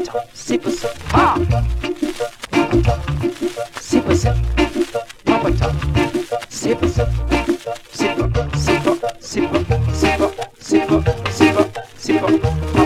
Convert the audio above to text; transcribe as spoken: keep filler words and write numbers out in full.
top, sipper sip, ha! Papa top, sipper sip, papa top, sipper sip, sipper, sipper, sipper, sipper, sipper, sipper, sipper.